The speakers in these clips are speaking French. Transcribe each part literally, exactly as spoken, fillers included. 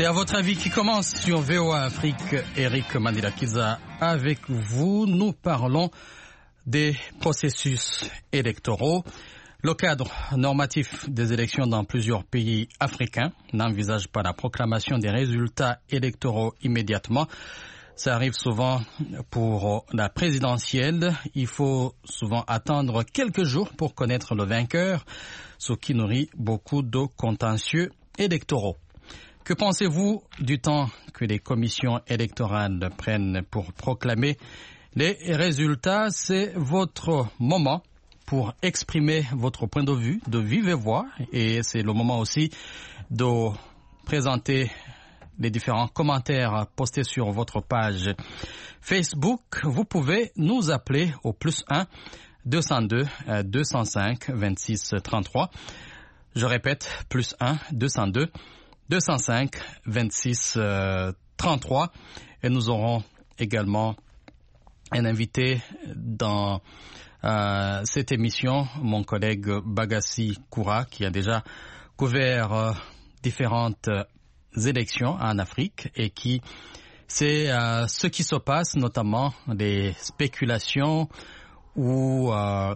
C'est à votre avis qui commence sur V O A Afrique. Eric Mandela-Kiza avec vous. Nous parlons des processus électoraux. Le cadre normatif des élections dans plusieurs pays africains n'envisage pas la proclamation des résultats électoraux immédiatement. Ça arrive souvent pour la présidentielle. Il faut souvent attendre quelques jours pour connaître le vainqueur, ce qui nourrit beaucoup de contentieux électoraux. Que pensez-vous du temps que les commissions électorales prennent pour proclamer les résultats? C'est votre moment pour exprimer votre point de vue de vive voix et c'est le moment aussi de présenter les différents commentaires postés sur votre page Facebook. Vous pouvez nous appeler au plus un deux cent deux deux cent cinq vingt-six trente-trois. Je répète, plus un deux cent deux deux cent cinq vingt-six trente-trois. Et nous aurons également un invité dans euh, cette émission, mon collègue Bagassi Koura, qui a déjà couvert euh, différentes élections en Afrique et qui sait euh, ce qui se passe, notamment des spéculations ou euh,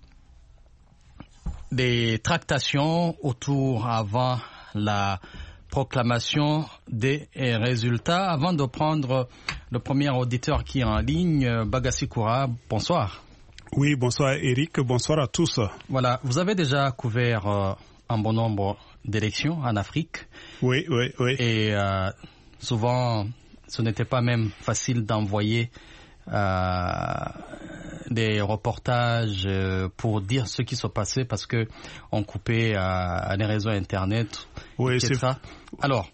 des tractations autour avant la proclamation des résultats. Avant de prendre le premier auditeur qui est en ligne, Bagassi Koura, bonsoir. Oui, bonsoir Eric, bonsoir à tous. Voilà, vous avez déjà couvert euh, un bon nombre d'élections en Afrique. Oui, oui, oui. Et euh, souvent, ce n'était pas même facile d'envoyer euh, des reportages euh, pour dire ce qui se passait parce que on coupait euh, les réseaux internet. Oui, c'est ça. Alors,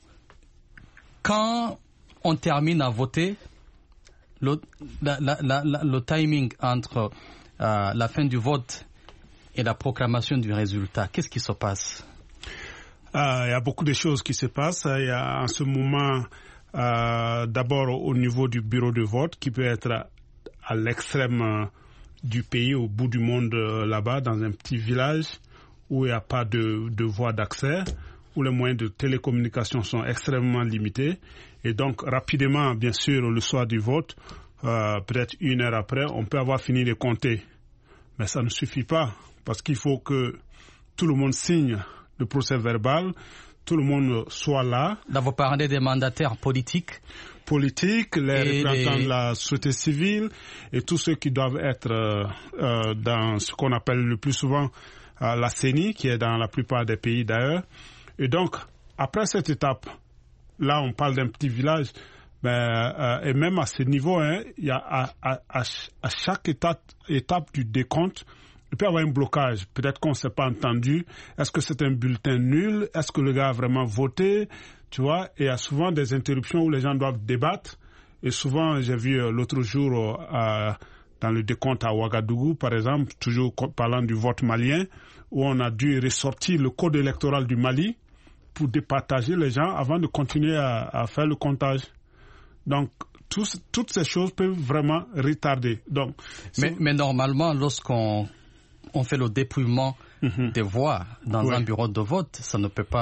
quand on termine à voter, le, la, la, la, le timing entre euh, la fin du vote et la proclamation du résultat, qu'est-ce qui se passe? Ah, il y a beaucoup de choses qui se passent. Il y a en ce moment, euh, d'abord au niveau du bureau de vote, qui peut être à, à l'extrême euh, du pays, au bout du monde euh, là-bas, dans un petit village où il n'y a pas de, de voie d'accès, où les moyens de télécommunication sont extrêmement limités. Et donc, rapidement, bien sûr, le soir du vote, euh, peut-être une heure après, on peut avoir fini de compter. Mais ça ne suffit pas, parce qu'il faut que tout le monde signe le procès verbal, tout le monde soit là. Là, vous parlez des mandataires politiques Politiques, les et représentants les... de la société civile et tous ceux qui doivent être euh, euh, dans ce qu'on appelle le plus souvent euh, la C E N I, qui est dans la plupart des pays d'ailleurs. Et donc, après cette étape, là, on parle d'un petit village, mais, euh, et même à ce niveau, hein, il y a à, à, à, à chaque étape, étape du décompte, il peut y avoir un blocage. Peut-être qu'on ne s'est pas entendu. Est-ce que c'est un bulletin nul? Est-ce que le gars a vraiment voté? Tu vois, et il y a souvent des interruptions où les gens doivent débattre. Et souvent, j'ai vu euh, l'autre jour euh, dans le décompte à Ouagadougou, par exemple, toujours parlant du vote malien, où on a dû ressortir le code électoral du Mali pour départager les gens avant de continuer à, à faire le comptage. Donc, tous, toutes ces choses peuvent vraiment retarder. Donc, mais, mais normalement, lorsqu'on on fait le dépouillement mm-hmm. des voix dans oui. un bureau de vote, ça ne peut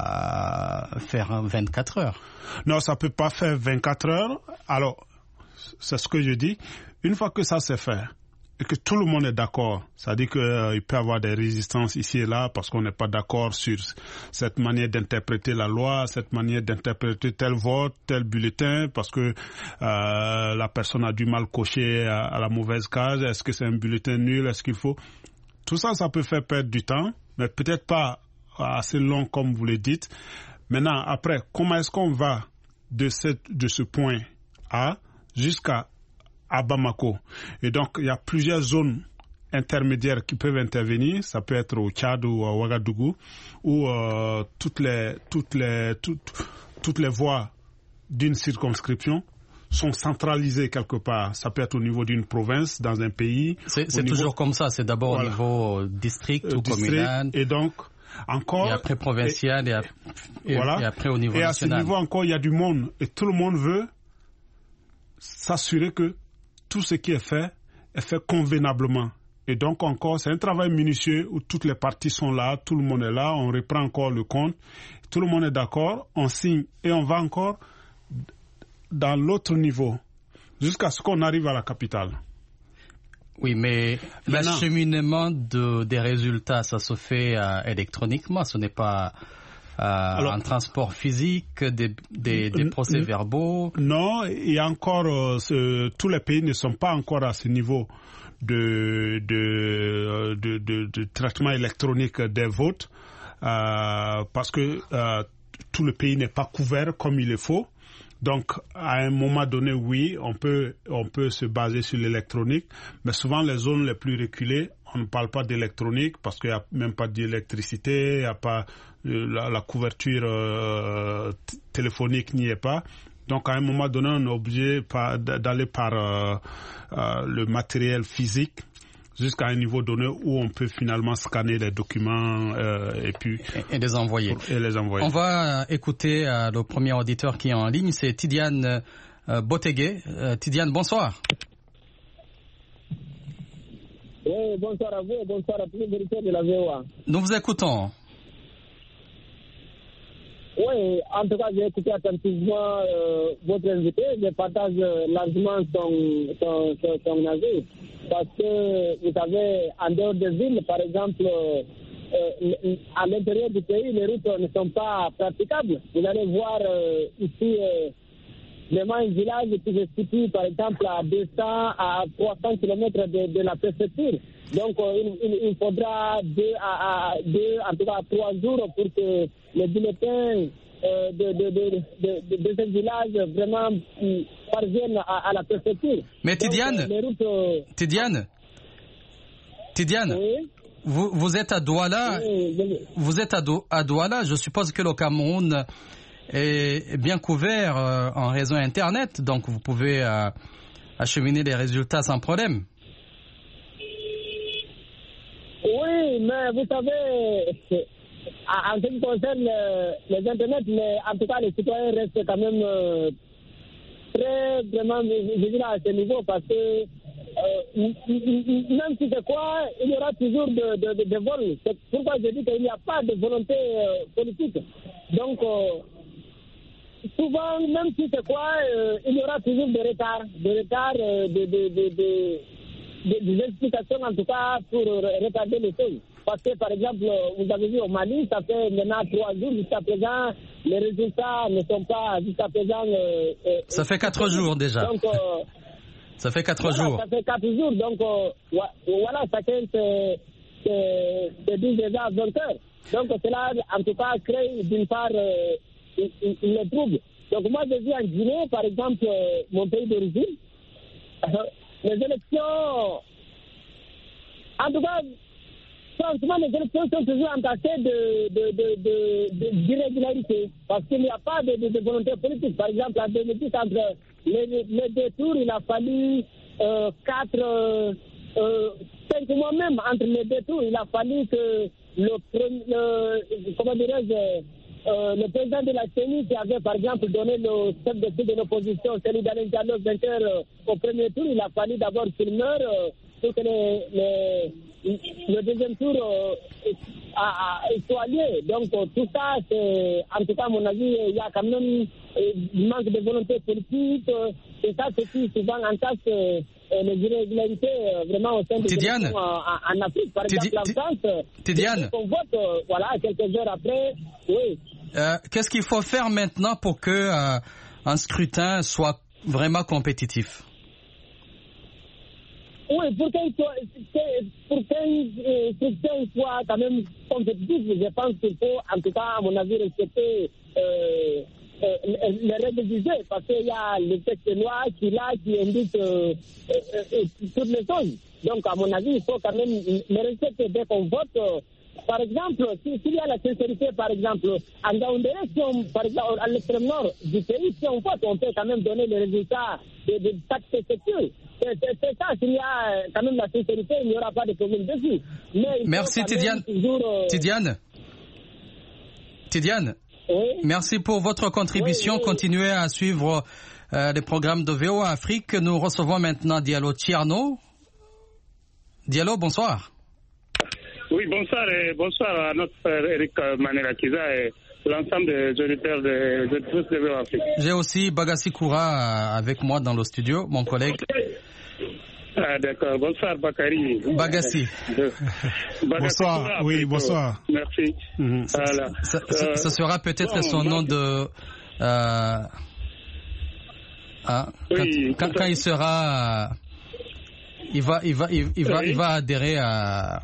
pas faire vingt-quatre heures. Non, ça ne peut pas faire vingt-quatre heures. Alors, c'est ce que je dis. Une fois que ça c'est fait, et que tout le monde est d'accord, c'est-à-dire qu'il euh, peut y avoir des résistances ici et là parce qu'on n'est pas d'accord sur cette manière d'interpréter la loi, cette manière d'interpréter tel vote, tel bulletin, parce que euh, la personne a du mal cocher à, à la mauvaise case. Est-ce que c'est un bulletin nul? Est-ce qu'il faut... Tout ça, ça peut faire perdre du temps, mais peut-être pas assez long comme vous le dites. Maintenant, après, comment est-ce qu'on va de, cette, de ce point A jusqu'à à Bamako? Et donc, il y a plusieurs zones intermédiaires qui peuvent intervenir. Ça peut être au Tchad ou à Ouagadougou, où euh, toutes les, toutes les, toutes, toutes les voies d'une circonscription sont centralisées quelque part. Ça peut être au niveau d'une province, dans un pays. C'est, c'est niveau... toujours comme ça. C'est d'abord voilà. au niveau district euh, ou district, communal. Et donc, encore... Et après provincial et, et, voilà. et après au niveau et national. Et à ce niveau encore, il y a du monde. Et tout le monde veut s'assurer que tout ce qui est fait est fait convenablement. Et donc encore, c'est un travail minutieux où toutes les parties sont là, tout le monde est là, on reprend encore le compte, tout le monde est d'accord, on signe et on va encore dans l'autre niveau jusqu'à ce qu'on arrive à la capitale. Oui, mais l'acheminement de, des résultats, ça se fait euh, électroniquement, ce n'est pas euh, Alors, un transport physique, des, des, des procès-verbaux. Non, il y a encore, euh, ce, tous les pays ne sont pas encore à ce niveau de, de, de, de, de traitement électronique des votes, euh, parce que euh, tout le pays n'est pas couvert comme il le faut. Donc, à un moment donné, oui, on peut, on peut se baser sur l'électronique, mais souvent les zones les plus reculées, on ne parle pas d'électronique parce qu'il n'y a même pas d'électricité, il n'y a pas euh, la, la couverture euh, t- téléphonique n'y est pas. Donc, à un moment donné, on est obligé par, d'aller par euh, euh, le matériel physique jusqu'à un niveau donné où on peut finalement scanner les documents euh, et puis et, et les envoyer. Et les envoyer. On va écouter euh, le premier auditeur qui est en ligne, c'est Tidiane euh, Botegué. Euh, Tidiane, bonsoir. Oui, bonsoir à vous et bonsoir à tous les auditeurs de la V O A. Nous vous écoutons. Oui, en tout cas, j'ai écouté attentivement euh, votre invité. Je partage largement son, son, son, son avis. Parce que, vous savez, en dehors des villes, par exemple, euh, à l'intérieur du pays, les routes ne sont pas praticables. Vous allez voir euh, ici euh, vraiment un village qui se situe, par exemple, à deux cents à trois cents kilomètres de, de la préfecture. Donc, euh, il, il, il faudra deux à, à deux, en tout cas trois jours pour que les bulletins euh, de, de, de, de, de, de ce village vraiment euh, parviennent à, à la préfecture. Mais Tidiane, Donc, euh, les routes, euh... Tidiane, Tidiane, oui? vous, vous êtes à Douala, oui, oui. vous êtes à, Dou- à Douala, je suppose que le Cameroun est bien couvert euh, en réseau Internet, donc vous pouvez euh, acheminer les résultats sans problème. Oui, mais vous savez, en ce qui concerne les, les Internet, mais en tout cas, les citoyens restent quand même euh, très vraiment vigilants à ce niveau parce que euh, même si c'est quoi, il y aura toujours de, de, de, de vols. C'est pourquoi je dis qu'il n'y a pas de volonté euh, politique. Donc, euh, souvent, même si c'est quoi, euh, il y aura toujours des retards, des retards, euh, de, de, de, de Des, des explications en tout cas pour retarder les choses. Parce que par exemple, vous avez vu au Mali, ça fait maintenant trois jours jusqu'à présent, les résultats ne sont pas jusqu'à présent. Euh, euh, ça fait quatre jours déjà. Donc, euh, ça fait quatre voilà, jours. Ça fait quatre jours. Donc euh, voilà, chacun se, se, se dit déjà vingt heures. Donc cela en tout cas crée d'une part euh, le trouble. Donc moi je vis en Guinée, par exemple, euh, mon pays d'origine. Les élections, en tout cas, franchement, les élections sont toujours entassées de, de, de, de, de, d'irrégularité parce qu'il n'y a pas de, de, de volonté politique. Par exemple, en deux mille dix, entre les, les deux tours, il a fallu euh, quatre, euh, cinq mois même entre les deux tours. Il a fallu que le, le comment dirais-je, Euh, le président de la C E N I qui avait par exemple donné le chef de file de l'opposition, celui d'Alain Diallo, vainqueur euh, au premier tour, il a fallu d'abord qu'il meure euh, pour que les, les, le deuxième tour euh, a, a, soit lié. Donc euh, tout ça, c'est, en tout cas à mon avis, il y a quand même euh, manque de volonté politique. Euh, et ça, c'est qui souvent entasse euh, les irrégularités euh, vraiment au sein de Tidiane, en, en Afrique. Par Tidi, exemple, en France, Tidiane, on vote, euh, voilà, quelques heures après, oui. Euh, qu'est-ce qu'il faut faire maintenant pour que euh, un scrutin soit vraiment compétitif? Oui, pour qu'un pour qu'un euh, scrutin soit quand même compétitif, je pense qu'il faut, en tout cas, à mon avis, respecter euh, euh, les règles du jeu, parce qu'il y a le texte de loi qui là qui indique euh, euh, euh, toutes les choses. Donc, à mon avis, il faut quand même les respecter dès qu'on vote. Euh, Par exemple, s'il si y a la sincérité, par exemple, en Gaoundéré, si on, par exemple, à l'extrême nord du pays, si on vote, on peut quand même donner les résultats de, de taxes secteurs. C'est, c'est, c'est ça, s'il y a quand même la sincérité, il n'y aura pas de problème dessus. Mais merci Tidiane. Toujours, euh... Tidiane. Tidiane. Oui? Merci pour votre contribution. Oui, oui. Continuez à suivre euh, les programmes de V O A Afrique. Nous recevons maintenant Diallo Tierno. Diallo, bonsoir. Oui, bonsoir et bonsoir à notre frère Eric Manirakiza et l'ensemble des auditeurs de de T V O Afrique. J'ai aussi Bagassi Koura avec moi dans le studio, mon collègue. Ah, d'accord. Bonsoir, Bakary. Bagassi. Bonsoir. Koura, oui, plutôt. Bonsoir. Merci. Mm-hmm. Voilà. Ça, ça, euh, ça sera peut-être bon, son nom de... Euh, hein, oui, quand, quand, quand il sera... Il va, il va, il, il va, oui. il va adhérer à...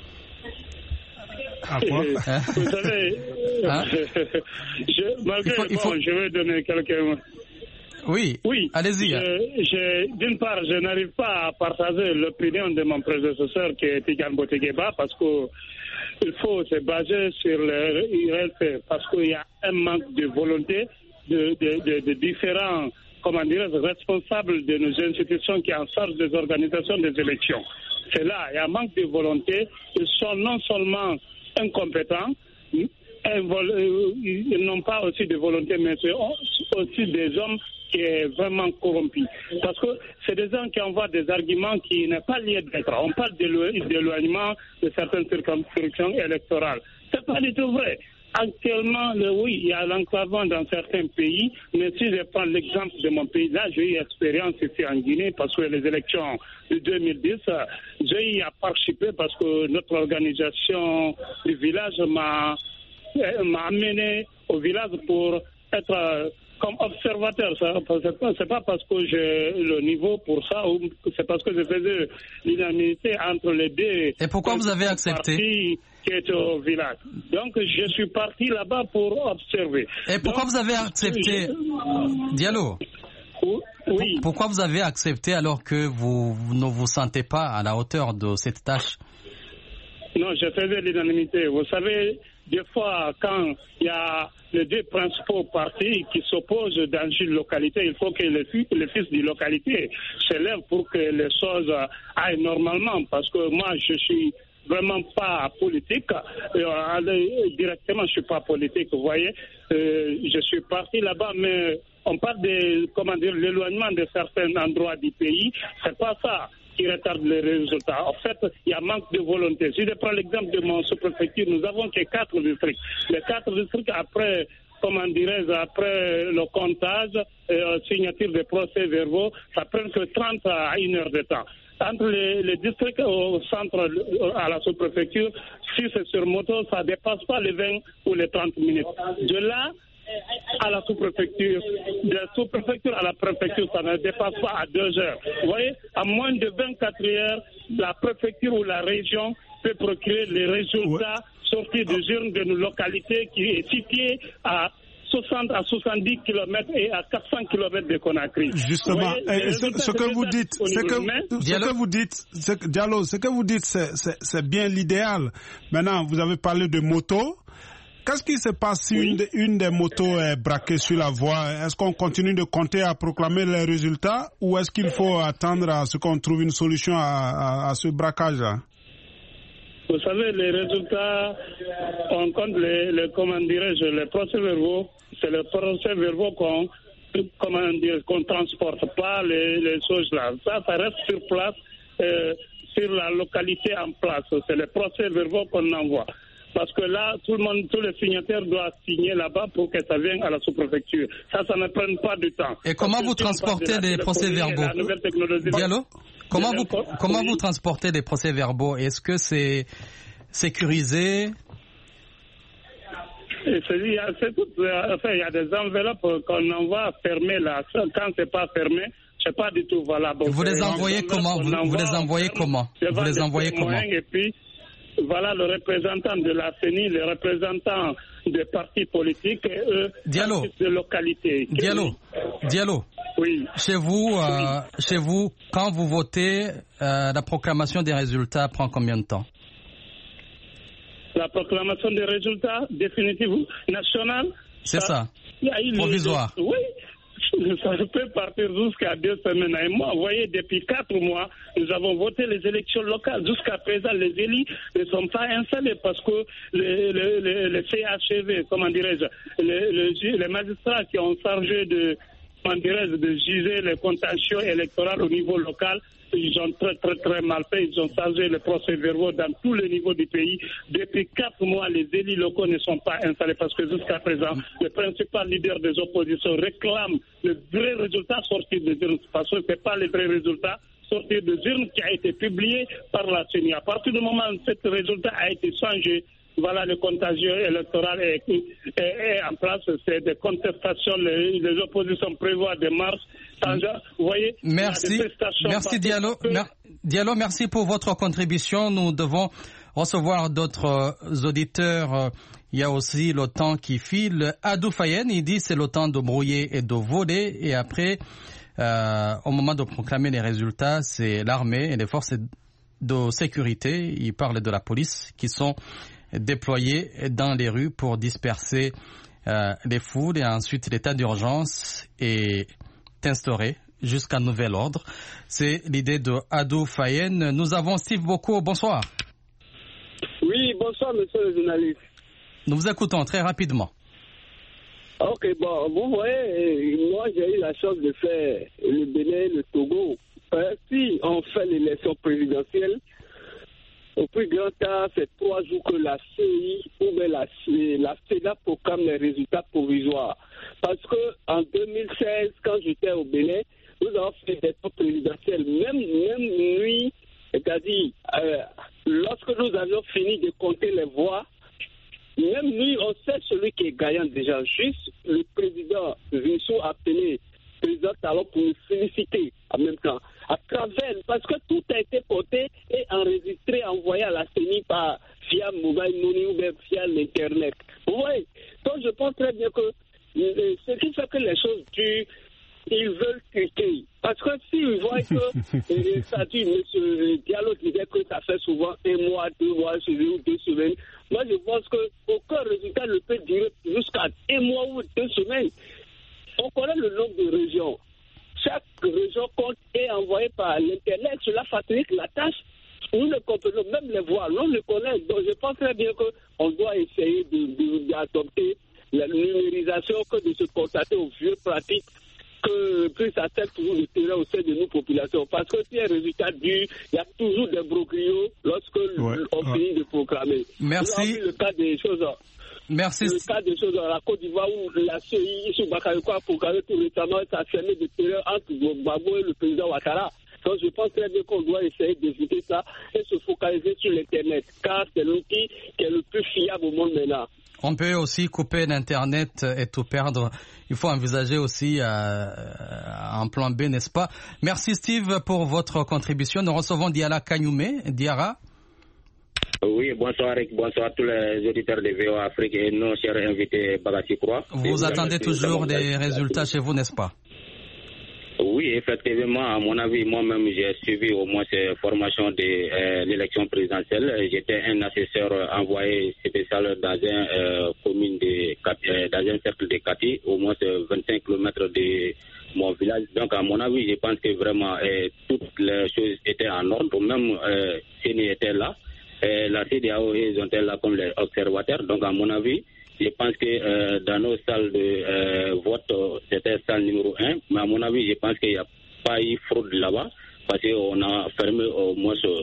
À quoi? Hein? Vous savez, hein? je, malgré, il faut, il faut... bon, je vais donner quelques... Oui, oui. Allez-y. Je, je, d'une part, je n'arrive pas à partager l'opinion de mon prédécesseur qui est Tidiane Botegueba parce qu'il faut se baser sur le réel, parce qu'il y a un manque de volonté de, de, de, de différents, comment dire, responsables de nos institutions qui en charge des organisations des élections. C'est là, il y a un manque de volonté. Ils sont non seulement incompétents, ils n'ont pas aussi de volonté, mais c'est aussi des hommes qui sont vraiment corrompus. Parce que c'est des gens qui envoient des arguments qui n'ont pas lieu d'être. On parle d'éloignement de certaines circonscriptions électorales. C'est pas du tout vrai. Actuellement, le, oui, il y a l'enclavement dans certains pays, mais si je prends l'exemple de mon pays, là, j'ai eu expérience ici en Guinée, parce que les élections de deux mille dix, j'ai eu à participer parce que notre organisation du village m'a, m'a amené au village pour être comme observateur. C'est pas, c'est pas parce que j'ai le niveau pour ça, ou c'est parce que je faisais l'unanimité entre les deux. Et pourquoi vous avez accepté? Qui est au village. Donc, je suis parti là-bas pour observer. Et pourquoi Donc, vous avez accepté, je... Diallo? Oui. Pourquoi vous avez accepté alors que vous, vous ne vous sentez pas à la hauteur de cette tâche? Non, je faisais l'unanimité. Vous savez, des fois, quand il y a les deux principaux partis qui s'opposent dans une localité, il faut que les fils, les fils de localité s'élèvent pour que les choses aillent normalement. Parce que moi, je suis vraiment pas politique, euh, directement je suis pas politique, vous voyez, euh, je suis parti là-bas, mais on parle de, comment dire, l'éloignement de certains endroits du pays, c'est pas ça qui retarde les résultats. En fait, il y a manque de volonté. Si je prends l'exemple de mon sous-préfecture, nous avons que quatre districts. Les quatre districts, après, comment dirais-je, après le comptage, euh, signature des procès-verbaux, ça prend que trente à une heure de temps. Entre les, les districts au centre, à la sous-préfecture, si c'est sur moto, ça ne dépasse pas les vingt ou les trente minutes. De là à la sous-préfecture, de la sous-préfecture à la préfecture, ça ne dépasse pas à deux heures. Vous voyez, à moins de vingt-quatre heures, la préfecture ou la région peut procurer les résultats ouais. sortis des urnes de nos localités qui est située à soixante à soixante-dix kilomètres et à quatre cents kilomètres de Conakry. Justement, voyez, ce, ce que vous dites, ce que, ce que vous dites, ce, Diallo, ce que vous dites, c'est, c'est, c'est bien l'idéal. Maintenant, vous avez parlé de motos. Qu'est-ce qui se passe si oui. une, une des motos est braquée sur la voie? Est-ce qu'on continue de compter à proclamer les résultats ou est-ce qu'il faut attendre à ce qu'on trouve une solution à, à, à ce braquage-là? Vous savez, les résultats, on compte les, les comment dirais-je, les procès-verbaux. C'est les procès-verbaux qu'on, comment dire, qu'on transporte, pas les, les choses là. Ça, ça reste sur place, euh, sur la localité en place. C'est les procès-verbaux qu'on envoie. Parce que là, tout le monde, tous les signataires doivent signer là-bas pour que ça vienne à la sous-préfecture. Ça, ça ne prend pas du temps. Et comment vous transportez les procès-verbaux? Diallo, comment vous, comment vous transportez les procès-verbaux? Est-ce que c'est sécurisé? C'est, c'est tout, enfin, il y a des enveloppes qu'on envoie fermées là. Quand c'est pas fermé, c'est pas du tout valable. Vous les envoyez comment? Vous, vous les envoyez comment? Vous les envoyez comment? Et puis, voilà le représentant de la C E N I, le représentant des partis politiques et eux, Diallo. de localité. Diallo. Diallo. Oui. Chez vous, euh, oui. chez vous, quand vous votez, euh, la proclamation des résultats prend combien de temps? La proclamation des résultats définitifs nationaux. C'est ça. ça. Provisoire. Le, oui. Ça peut partir jusqu'à deux semaines et un mois. Vous voyez, depuis quatre mois, nous avons voté les élections locales. Jusqu'à présent, les élus ne sont pas installés parce que les, les, les, les C H V, comment dirais-je, les, les, les magistrats qui ont chargé de, on dirait, de juger les contentieux électoraux au niveau local. Ils ont très très très mal fait, ils ont changé les procès-verbaux dans tous les niveaux du pays. Depuis quatre mois, les élus locaux ne sont pas installés parce que jusqu'à présent, le principal leader des oppositions réclame le vrai résultat sorti des urnes, parce que ce n'est pas le vrai résultat sorti des urnes qui a été publié par la C E N I. À partir du moment où ce résultat a été changé, voilà, le contagieux électoral est, est, est en place. C'est des contestations. Les, les oppositions prévoient des marches. Vous voyez, merci. Merci, Diallo. Mer Diallo, merci pour votre contribution. Nous devons recevoir d'autres auditeurs. Il y a aussi le temps qui file. Adou Fayen, il dit c'est le temps de brouiller et de voler. Et après, euh, au moment de proclamer les résultats, c'est l'armée et les forces de sécurité. Il parle de la police qui sont déployés dans les rues pour disperser euh, les foules, et ensuite l'état d'urgence est instauré jusqu'à nouvel ordre. C'est l'idée de Adou Fayen. Nous avons Steve Boko. Bonsoir. Oui, bonsoir monsieur le journaliste. Nous vous écoutons très rapidement. Ok, bon, vous voyez, moi j'ai eu la chance de faire le Bénin, le Togo. Euh, si on fait l'élection présidentielle, au plus grand tard, c'est trois jours que la C I ou bien la, la CEDA proclame les résultats provisoires. Parce que en deux mille seize, quand j'étais au Bénin, nous avons fait des élections présidentielles, même, même nuit, c'est-à-dire euh, lorsque nous avions fini de compter les voix, même nuit, on sait celui qui est gagnant déjà. Juste le président Vissou a appelé le président Talon pour nous féliciter en même temps. À travers, parce que tout a été porté et enregistré, envoyé à la C E N I par via mobile money ou bien via l'internet. Vous voyez, donc je pense très bien que euh, ce qui fait que les choses durent, ils veulent cliquer. Parce que s'ils voient que euh, ça dit, M. Diallo disait que ça fait souvent un mois, deux mois, ou deux semaines. Moi je pense qu'aucun résultat ne peut durer jusqu'à un mois ou deux semaines. On connaît le nombre de régions. Chaque région compte est envoyée par l'Internet. Cela facilite la tâche. Nous le comprenons, même les voix, nous le connaissons. Donc je pense très bien qu'on doit essayer d'adopter la numérisation que de se constater aux vieux pratiques que plus ça tête toujours le terrain au sein de nos populations. Parce que si un résultat dur, il y a toujours des broglios lorsque ouais, on ouais. finit de proclamer. Merci. Le cas des choses. Merci. Le cas des choses dans la Côte d'Ivoire où la C I, sur Bakayoko, a proclamé tout récemment, ça a fermé de terrain entre Gbagbo et le président Ouattara. Donc je pense très bien qu'on doit essayer d'éviter ça et se focaliser sur l'Internet, car c'est l'outil qui est le plus fiable au monde maintenant. On peut aussi couper l'Internet et tout perdre. Il faut envisager aussi euh, un plan B, n'est-ce pas? Merci Steve pour votre contribution. Nous recevons Diara Kagnoumé. Diara. Oui, bonsoir Eric, bonsoir à tous les auditeurs de V O A Afrique et nos chers invités Bagassi Croix. Vous, vous attendez toujours des résultats chez vous, n'est-ce pas? Oui, effectivement, à mon avis, moi-même, j'ai suivi au moins ces formations de euh, l'élection présidentielle. J'étais un assesseur envoyé spécial dans un euh, commune de euh, dans un cercle de Kati, au moins vingt-cinq kilomètres de mon village. Donc, à mon avis, je pense que vraiment euh, toutes les choses étaient en ordre. Même euh, C E N I était là. Euh, la C E D A O, ils étaient là comme les observateurs. Donc, à mon avis, je pense que euh, dans nos salles de euh, vote, c'était salle numéro un. Mais à mon avis, je pense qu'il n'y a pas eu fraude là-bas. Parce qu'on a fermé au moins euh,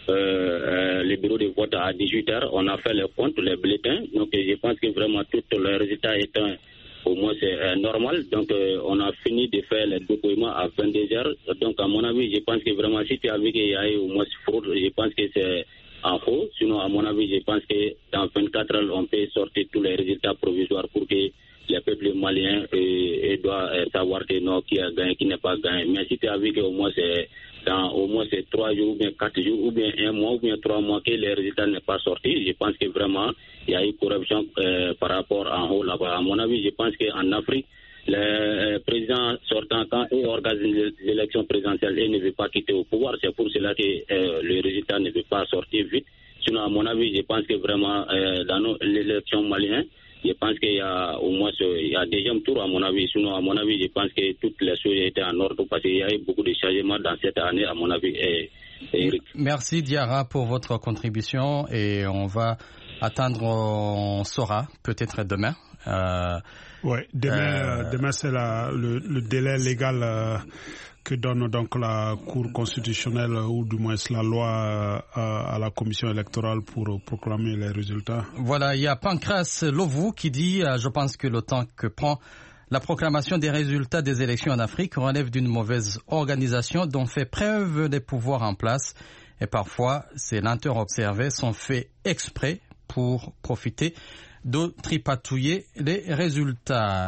euh, les bureaux de vote à dix-huit heures. On a fait les comptes, les bulletins. Donc je pense que vraiment tout le résultat est un, au moins c'est euh, normal. Donc euh, on a fini de faire les déploiements à vingt-deux heures. Donc à mon avis, je pense que vraiment si tu as vu qu'il y a eu au moins fraude, je pense que c'est en faux. Sinon, à mon avis, je pense que dans vingt-quatre heures, on peut sortir tous les résultats provisoires pour que les peuples maliens euh, doivent euh, savoir que non, qui a gagné, qui n'est pas gagné. Mais si tu as vu qu'au moins c'est dans au moins c'est trois jours ou bien quatre jours ou bien un mois ou bien trois mois que les résultats n'est pas sortis, je pense que vraiment il y a eu corruption euh, par rapport en haut là-bas. À mon avis, je pense qu'en Afrique, le président sortant, quand il organise les élections présidentielles, il ne veut pas quitter au pouvoir. C'est pour cela que euh, le résultat ne veut pas sortir vite. Sinon, à mon avis, je pense que vraiment, euh, dans l'élection malienne, je pense qu'il y a au moins il y a deuxième tour, à mon avis. Sinon, à mon avis, je pense que toutes les choses étaient en ordre parce qu'il y a eu beaucoup de changements dans cette année, à mon avis. Et, et Eric. Merci, Diara, pour votre contribution et on va attendre, on saura peut-être demain Euh, oui, demain, euh, demain c'est la, le, le délai légal euh, que donne donc la Cour constitutionnelle ou du moins la loi euh, à la commission électorale pour proclamer les résultats. Voilà, il y a Pancras Lovou qui dit euh, « Je pense que le temps que prend la proclamation des résultats des élections en Afrique relève d'une mauvaise organisation dont fait preuve les pouvoirs en place et parfois ces lenteurs observées sont faites exprès pour profiter de tripatouiller les résultats. »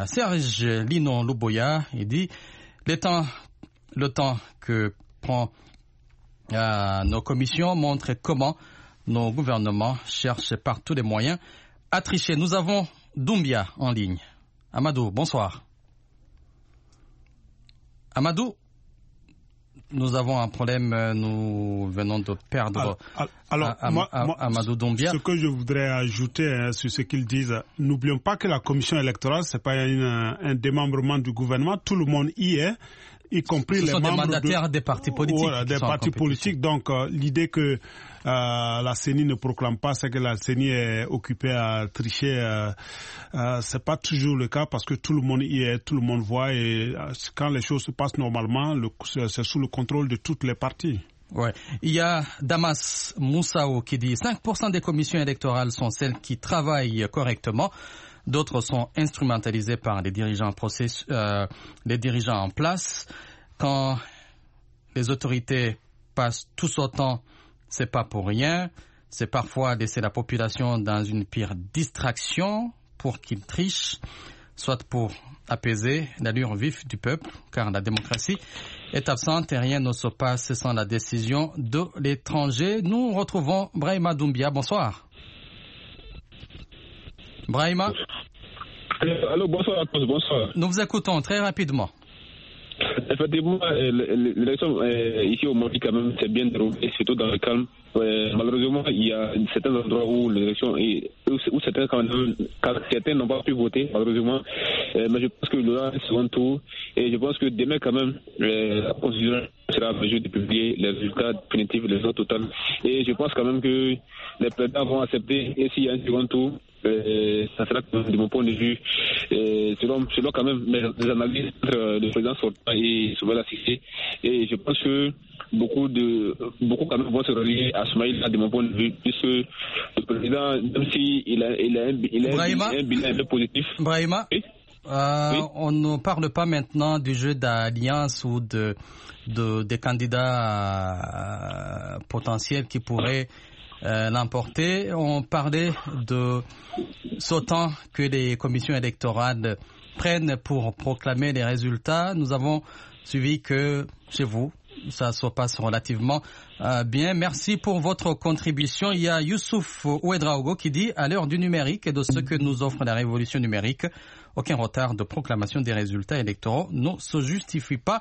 Serge Linon Luboya, il dit « Les temps Le temps que prend euh, nos commissions montre comment nos gouvernements cherchent par tous les moyens à tricher. » Nous avons Doumbia en ligne. Amadou, bonsoir. Amadou, nous avons un problème, nous venons de perdre alors, alors, à, à, moi, à, moi, Amadou Doumbia. Ce que je voudrais ajouter hein, sur ce qu'ils disent, n'oublions pas que la commission électorale, ce n'est pas une, un démembrement du gouvernement, tout le monde y est. Y compris Ce les sont membres des mandataires de, des partis politiques. Voilà, des partis politiques. Donc, euh, l'idée que euh, la C E N I ne proclame pas, c'est que la C E N I est occupée à tricher. Euh, euh, c'est pas toujours le cas parce que tout le monde y est, tout le monde voit. Et euh, quand les choses se passent normalement, le, c'est sous le contrôle de toutes les parties. Ouais. Il y a Damas Moussao qui dit cinq pour cent des commissions électorales sont celles qui travaillent correctement. D'autres sont instrumentalisés par les dirigeants, process, euh, les dirigeants en place. Quand les autorités passent tous autant, c'est pas pour rien. C'est parfois laisser la population dans une pire distraction pour qu'ils trichent, soit pour apaiser l'allure vive du peuple, car la démocratie est absente et rien ne se passe sans la décision de l'étranger. Nous retrouvons Brahima Doumbia. Bonsoir. Brahima. Allô, bonsoir à tous, bonsoir. Nous vous écoutons très rapidement. Effectivement, l'élection ici au Mali, quand même, c'est bien déroulé, surtout dans le calme. Malheureusement, il y a certains endroits où l'élection, où certains, quand certains n'ont pas pu voter, malheureusement. Mais je pense que le là, c'est second tour. Et je pense que demain, quand même, la Constitution sera en mesure de publier les résultats définitifs, les résultats totaux. Et je pense quand même que les présidents vont accepter. Et s'il y a un second tour, Euh, ça sera de mon point de vue euh, selon, selon quand même mes analyses entre le président sortant et Soumaïla Cissé, et je pense que beaucoup de beaucoup quand même vont se relier à Soumaïla de mon point de vue, puisque le président, même s'il il a, il a, un, il a un, un bilan un peu positif. Brahima, oui? Euh, oui? On ne parle pas maintenant du jeu d'alliance ou de, de des candidats euh, potentiels qui pourraient Euh, l'emporter. On parlait de ce temps que les commissions électorales prennent pour proclamer les résultats. Nous avons suivi que chez vous, ça se passe relativement euh, bien. Merci pour votre contribution. Il y a Youssouf Ouedraogo qui dit, à l'heure du numérique et de ce que nous offre la révolution numérique, aucun retard de proclamation des résultats électoraux ne se justifie pas.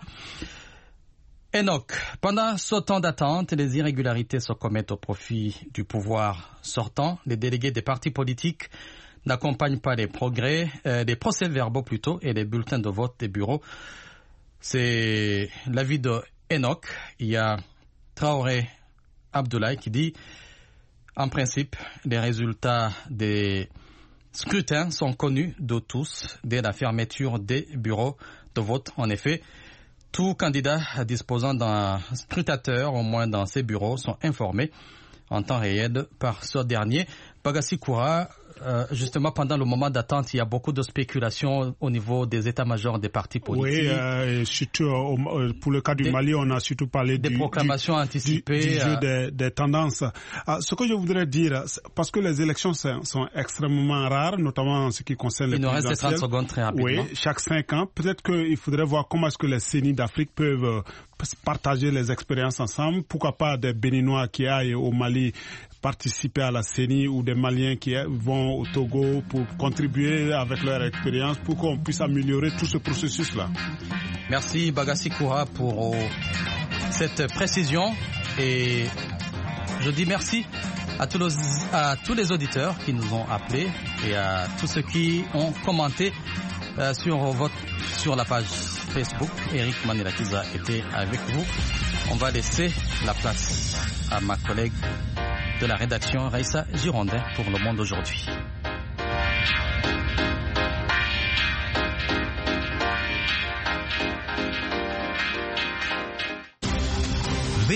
Enoch, pendant ce temps d'attente, les irrégularités se commettent au profit du pouvoir sortant. Les délégués des partis politiques n'accompagnent pas les progrès, euh, les procès-verbaux plutôt, et les bulletins de vote des bureaux. C'est l'avis de Enoch. Il y a Traoré Abdoulaye qui dit, en principe, les résultats des scrutins sont connus de tous dès la fermeture des bureaux de vote. En effet, tout candidat disposant d'un scrutateur, au moins dans ses bureaux, sont informés en temps réel par ce dernier. Bagassi Koura, euh, justement, pendant le moment d'attente, il y a beaucoup de spéculations au niveau des états-majors des partis politiques. Oui, euh, et surtout euh, pour le cas du des, Mali, on a surtout parlé des du, proclamations du, anticipées, du, du jeu euh, des, des tendances. Euh, ce que je voudrais dire, parce que les élections sont, sont extrêmement rares, notamment en ce qui concerne les présidentielles. Il nous reste trente secondes très rapidement. Oui, chaque cinq ans. Peut-être qu'il faudrait voir comment est-ce que les C E N I d'Afrique peuvent euh, partager les expériences ensemble. Pourquoi pas des Béninois qui aillent au Mali participer à la C E N I ou des Maliens qui vont au Togo pour contribuer avec leur expérience pour qu'on puisse améliorer tout ce processus-là. Merci Bagassi Koura pour cette précision et je dis merci à tous, les, à tous les auditeurs qui nous ont appelés et à tous ceux qui ont commenté euh, sur, votre, sur la page Facebook. Eric Manilakiza était avec vous. On va laisser la place à ma collègue de la rédaction Raissa Girondin pour Le Monde aujourd'hui.